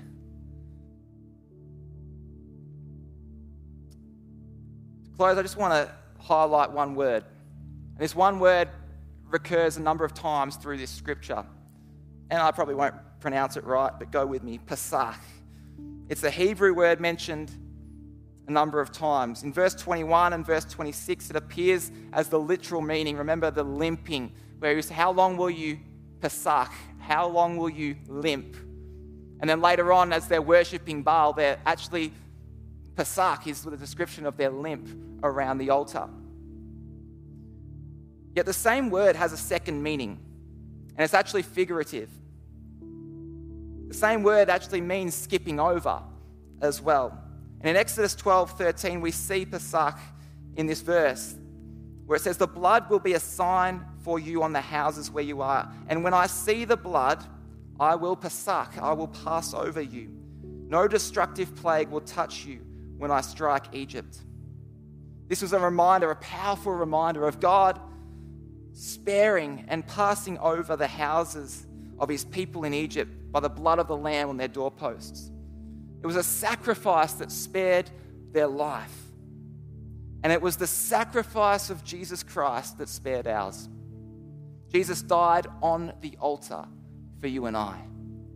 To close, I just want to highlight one word. And this one word recurs a number of times through this scripture. And I probably won't pronounce it right, but go with me. Pesach. It's a Hebrew word mentioned a number of times. In verse twenty-one and verse twenty-six, it appears as the literal meaning. Remember the limping, where he says, how long will you Pesach? How long will you limp? And then later on, as they're worshipping Baal, they're actually, Pesach is the description of their limp around the altar. Yet the same word has a second meaning, and it's actually figurative. The same word actually means skipping over as well. And in Exodus twelve thirteen, we see Pesach in this verse, where it says, the blood will be a sign for you on the houses where you are. And when I see the blood, I will Pesach, I will pass over you. No destructive plague will touch you when I strike Egypt. This was a reminder, a powerful reminder of God sparing and passing over the houses of his people in Egypt by the blood of the Lamb on their doorposts. It was a sacrifice that spared their life. And it was the sacrifice of Jesus Christ that spared ours. Jesus died on the altar for you and I.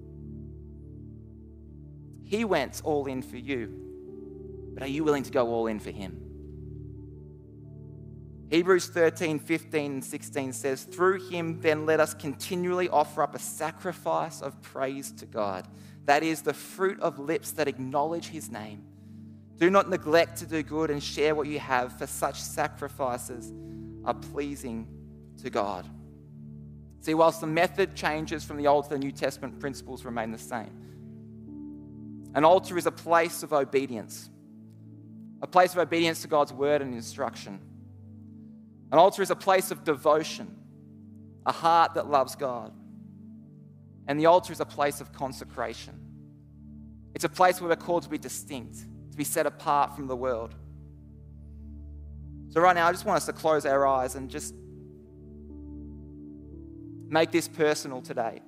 He went all in for you, but are you willing to go all in for him? Hebrews thirteen, fifteen, and sixteen says, through him then let us continually offer up a sacrifice of praise to God. That is the fruit of lips that acknowledge his name. Do not neglect to do good and share what you have, for such sacrifices are pleasing to God. See, whilst the method changes from the Old to the New Testament, principles remain the same. An altar is a place of obedience, a place of obedience to God's word and instruction. An altar is a place of devotion, a heart that loves God. And the altar is a place of consecration. It's a place where we're called to be distinct, to be set apart from the world. So right now, I just want us to close our eyes and just make this personal today.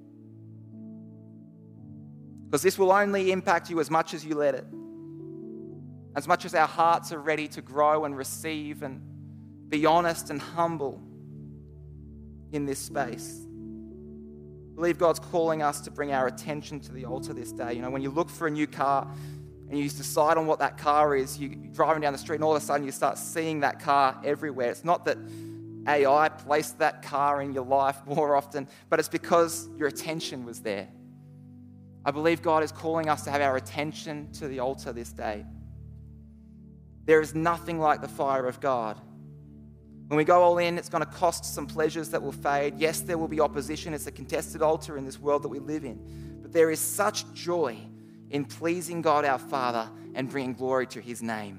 Because this will only impact you as much as you let it. As much as our hearts are ready to grow and receive and be honest and humble in this space. I believe God's calling us to bring our attention to the altar this day. You know, when you look for a new car and you decide on what that car is, you, you're driving down the street and all of a sudden you start seeing that car everywhere. It's not that A I placed that car in your life more often, but it's because your attention was there. I believe God is calling us to have our attention to the altar this day. There is nothing like the fire of God. When we go all in, it's going to cost some pleasures that will fade. Yes, there will be opposition. It's a contested altar in this world that we live in. But there is such joy in pleasing God our Father and bringing glory to his name.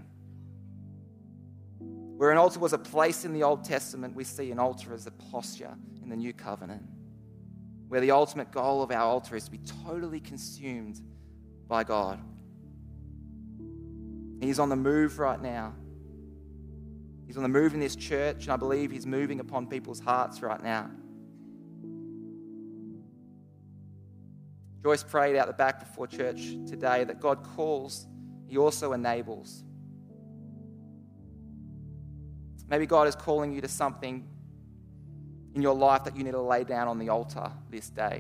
Where an altar was a place in the Old Testament, we see an altar as a posture in the New Covenant. Where the ultimate goal of our altar is to be totally consumed by God. He's on the move right now. He's on the move in this church, and I believe he's moving upon people's hearts right now. Joyce prayed out the back before church today that God calls, he also enables. Maybe God is calling you to something in your life that you need to lay down on the altar this day.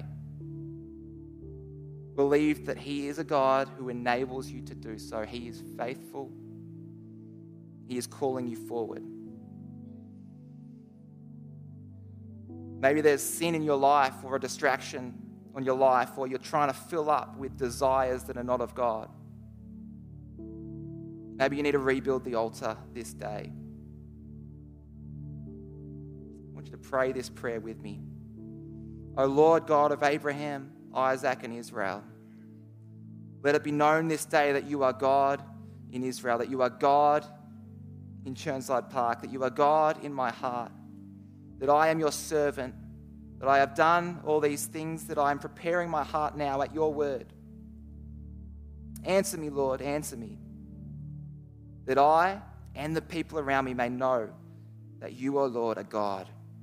Believe that he is a God who enables you to do so. He is faithful. He is calling you forward. Maybe there's sin in your life or a distraction on your life, or you're trying to fill up with desires that are not of God. Maybe you need to rebuild the altar this day. I want you to pray this prayer with me. O Lord God of Abraham, Isaac, and Israel, let it be known this day that you are God in Israel, that you are God in Churnside Park, that you are God in my heart, that I am your servant, that I have done all these things, that I am preparing my heart now at your word. Answer me, Lord, answer me, that I and the people around me may know that you, O Lord, are God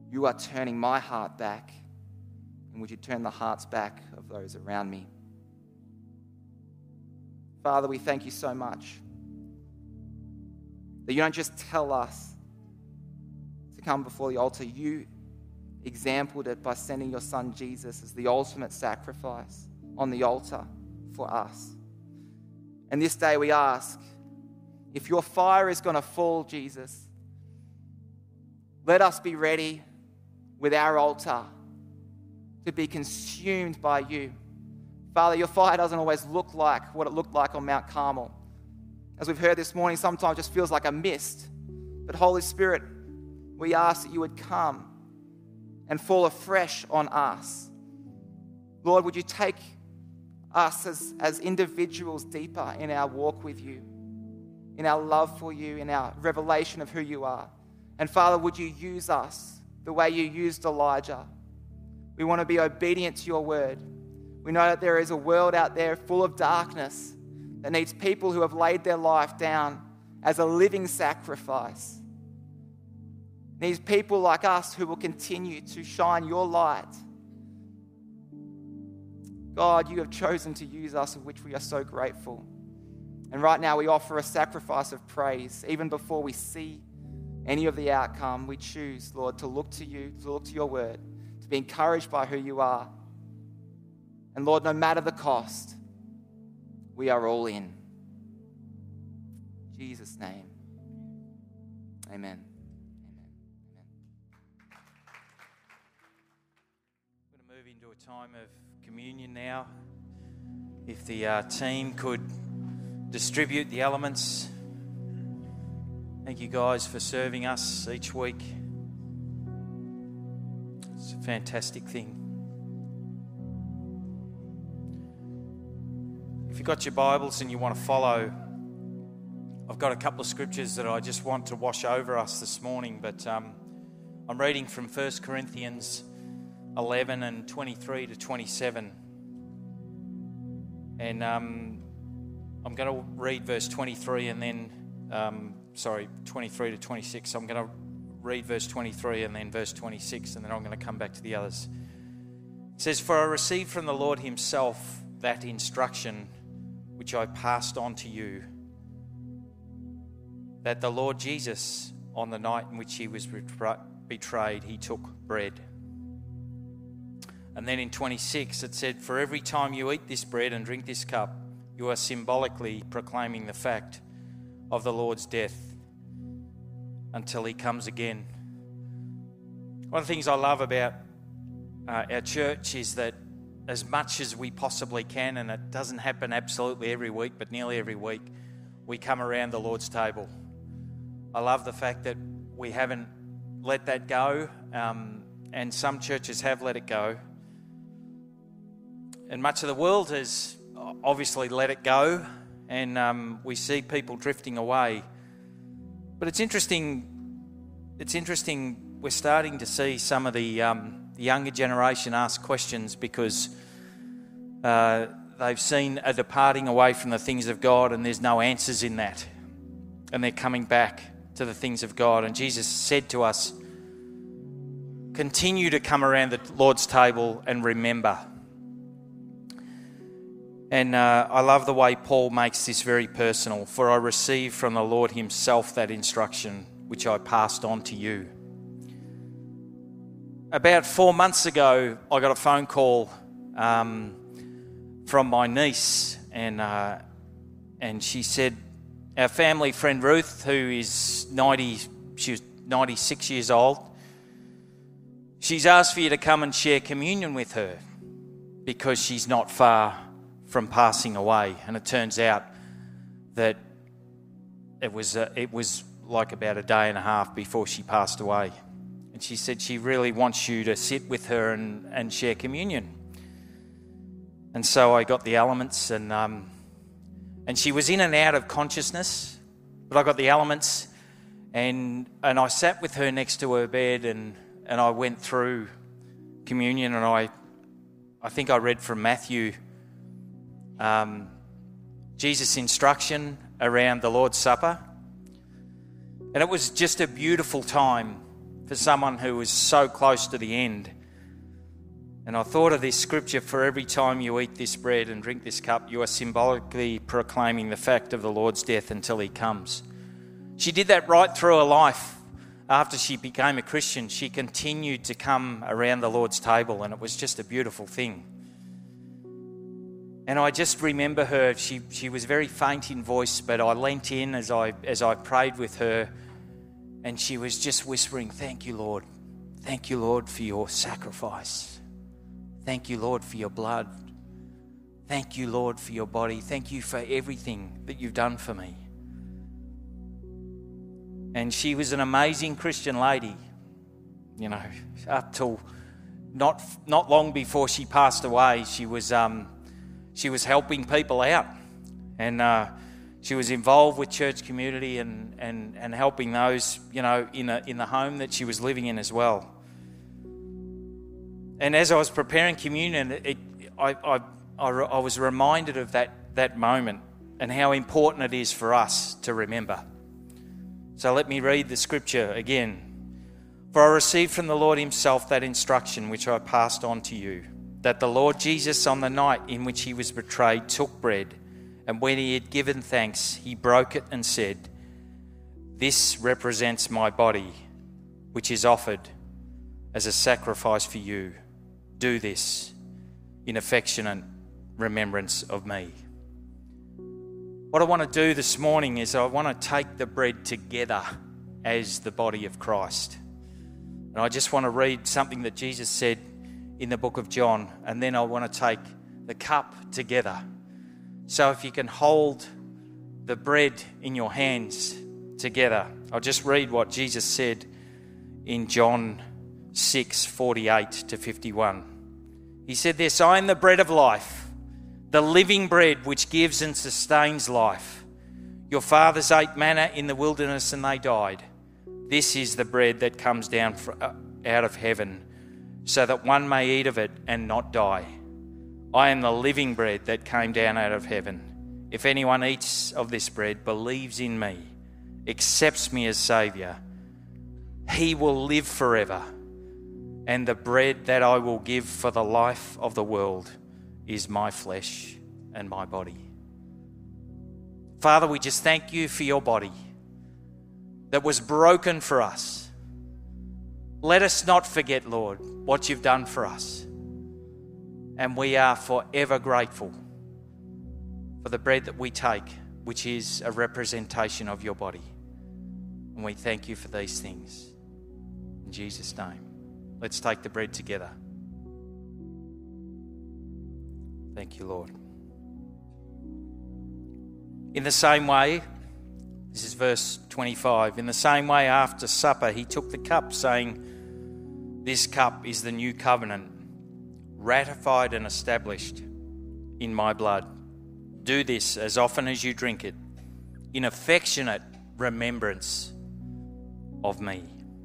You are turning my heart back, and would you turn the hearts back of those around me? Father, we thank you so much that you don't just tell us to come before the altar. You exampled it by sending your son Jesus as the ultimate sacrifice on the altar for us. And this day we ask, if your fire is going to fall, Jesus, let us be ready with our altar to be consumed by you. Father, your fire doesn't always look like what it looked like on Mount Carmel. As we've heard this morning, sometimes it just feels like a mist. But Holy Spirit, we ask that you would come and fall afresh on us. Lord, would you take us as, as individuals deeper in our walk with you, in our love for you, in our revelation of who you are. And Father, would you use us the way you used Elijah? We want to be obedient to your word. We know that there is a world out there full of darkness that needs people who have laid their life down as a living sacrifice. Needs people like us who will continue to shine your light. God, you have chosen to use us, of which we are so grateful. And right now we offer a sacrifice of praise. Even before we see any of the outcome, we choose, Lord, to look to you, to look to your word, to be encouraged by who you are. And Lord, no matter the cost, we are all in. In Jesus' name, amen.
We're going to move into a time of communion now. If the uh, team could distribute the elements. Thank you guys for serving us each week. It's a fantastic thing. If you've got your Bibles and you want to follow, I've got a couple of scriptures that I just want to wash over us this morning, but um, I'm reading from First Corinthians eleven and twenty-three to twenty-seven. And um, I'm going to read verse twenty-three and then, um, sorry, twenty-three to twenty-six. I'm going to read verse twenty-three and then verse twenty-six, and then I'm going to come back to the others. It says, "For I received from the Lord himself that instruction which I passed on to you, that the Lord Jesus, on the night in which he was betrayed, he took bread." And then in twenty-six it said, "For every time you eat this bread and drink this cup, you are symbolically proclaiming the fact of the Lord's death until he comes again." One of the things I love about uh, our church is that as much as we possibly can, and it doesn't happen absolutely every week, but nearly every week, we come around the Lord's table. I love the fact that we haven't let that go, um, and some churches have let it go. And much of the world has obviously let it go, and um, we see people drifting away. But it's interesting, it's interesting, we're starting to see some of the, um, the younger generation ask questions because uh, they've seen a departing away from the things of God, and there's no answers in that. And they're coming back to the things of God. And Jesus said to us, continue to come around the Lord's table and remember. And uh, I love the way Paul makes this very personal. "For I received from the Lord himself that instruction which I passed on to you." About four months ago, I got a phone call um, from my niece, and uh, and she said, our family friend Ruth, who is ninety, she was ninety-six years old, she's asked for you to come and share communion with her because she's not far from passing away. And it turns out that it was uh, it was like about a day and a half before she passed away. And she said she really wants you to sit with her and, and share communion. And so I got the elements, and um, and she was in and out of consciousness, but I got the elements, and and I sat with her next to her bed, and, and I went through communion, and I I think I read from Matthew, um, Jesus' instruction around the Lord's Supper. And it was just a beautiful time for someone who was so close to the end. And I thought of this scripture: for every time you eat this bread and drink this cup, you are symbolically proclaiming the fact of the Lord's death until he comes. She did that right through her life. After she became a Christian, she continued to come around the Lord's table, and it was just a beautiful thing. And I just remember her, she, she was very faint in voice, but I leant in as I, as I prayed with her, and she was just whispering, "Thank you, Lord. Thank you, Lord, for your sacrifice. Thank you, Lord, for your blood. Thank you, Lord, for your body. Thank you for everything that you've done for me." And she was an amazing Christian lady, you know, up till not not long before she passed away. She was um, she was helping people out, and uh, she was involved with church community and, and, and helping those, you know, in a, in the home that she was living in as well. And as I was preparing communion, it, I, I, I, I was reminded of that, that moment and how important it is for us to remember. So let me read the scripture again. "For I received from the Lord himself that instruction which I passed on to you, that the Lord Jesus, on the night in which he was betrayed, took bread, and when he had given thanks, he broke it and said, 'This represents my body, which is offered as a sacrifice for you. Do this in affectionate remembrance of me.'" What I want to do this morning is I want to take the bread together as the body of Christ. And I just want to read something that Jesus said in the book of John, and then I want to take the cup together. So if you can hold the bread in your hands together, I'll just read what Jesus said in John six, forty-eight to fifty-one. He said this: "I am the bread of life, the living bread which gives and sustains life. Your fathers ate manna in the wilderness and they died. This is the bread that comes down out of heaven, so that one may eat of it and not die. I am the living bread that came down out of heaven. If anyone eats of this bread, believes in me, accepts me as Saviour, he will live forever. And the bread that I will give for the life of the world is my flesh and my body." Father, we just thank you for your body that was broken for us. Let us not forget, Lord, what you've done for us. And we are forever grateful for the bread that we take, which is a representation of your body. And we thank you for these things. In Jesus' name, let's take the bread together. Thank you, Lord. In the same way, this is verse twenty-five, "In the same way after supper he took the cup, saying, 'This cup is the new covenant, ratified and established in my blood. Do this as often as you drink it, in affectionate remembrance of me.'"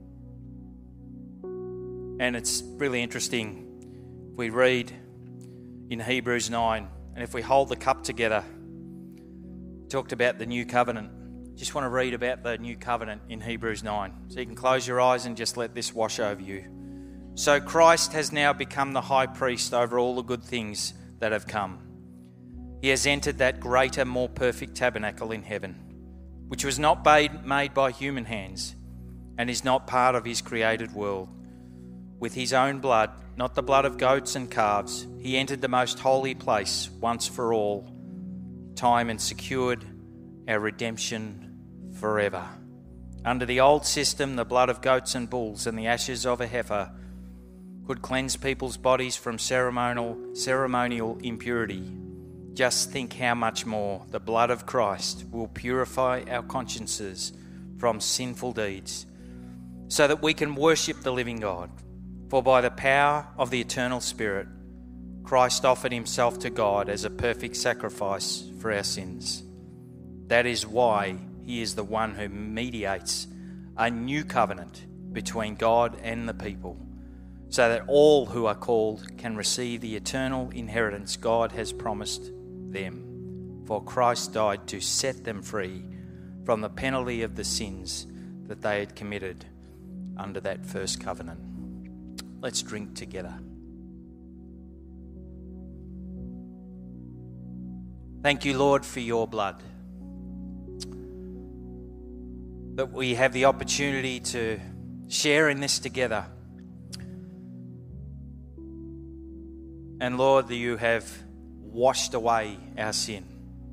And it's really interesting. We read in Hebrews nine, and if we hold the cup together, talked about the new covenant. Just want to read about the new covenant in Hebrews nine. So you can close your eyes and just let this wash over you. "So Christ has now become the high priest over all the good things that have come. He has entered that greater, more perfect tabernacle in heaven, which was not made by human hands and is not part of his created world. With his own blood, not the blood of goats and calves, he entered the most holy place once for all time and secured our redemption forever. Under the old system, the blood of goats and bulls and the ashes of a heifer could cleanse people's bodies from ceremonial, ceremonial impurity. Just think how much more the blood of Christ will purify our consciences from sinful deeds, so that we can worship the living God. For by the power of the eternal Spirit, Christ offered himself to God as a perfect sacrifice for our sins. That is why he is the one who mediates a new covenant between God and the people, so that all who are called can receive the eternal inheritance God has promised them. For Christ died to set them free from the penalty of the sins that they had committed, under that first covenant. Let's drink together. Thank you, Lord, for your blood, that we have the opportunity to share in this together. And Lord, that you have washed away our sin.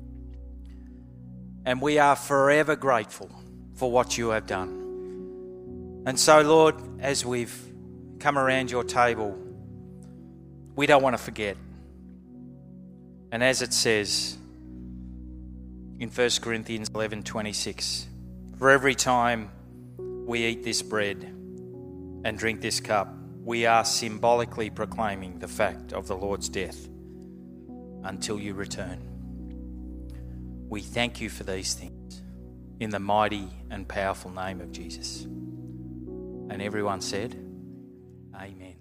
And we are forever grateful for what you have done. And so, Lord, as we've come around your table, we don't want to forget. And as it says in First Corinthians eleven twenty-six, for every time we eat this bread and drink this cup, we are symbolically proclaiming the fact of the Lord's death until you return. We thank you for these things in the mighty and powerful name of Jesus. And everyone said, Amen.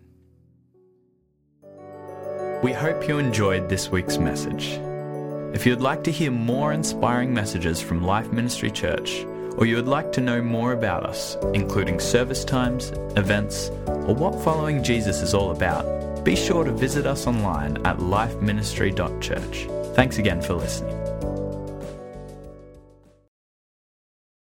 We hope you enjoyed this week's message. If you'd like to hear more inspiring messages from Life Ministry Church, or you would like to know more about us, including service times, events, or what following Jesus is all about, be sure to visit us online at life ministry dot church. Thanks again for listening.